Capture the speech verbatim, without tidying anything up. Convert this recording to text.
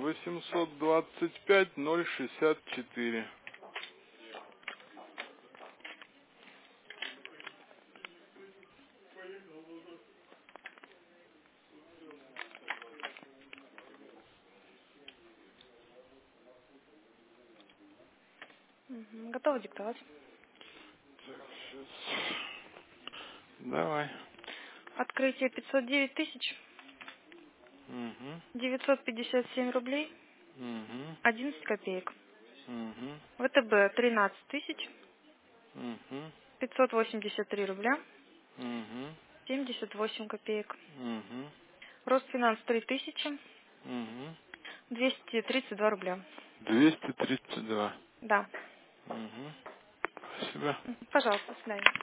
восемьсот двадцать пять ноль шестьдесят четыре. Угу. Готова диктовать. Так, сейчас. Давай. Открытие пятьсот девять тысяч Угу. девятьсот пятьдесят семь рублей Угу. одиннадцать копеек. Угу. ВТБ тринадцать тысяч Угу. пятьсот восемьдесят три рубля Угу. семьдесят восемь копеек. Угу. Росфинанс три тысячи Угу. двести тридцать два рубля. двести тридцать два. Да. Угу. Спасибо. Мгм. Пожалуйста, до свидания.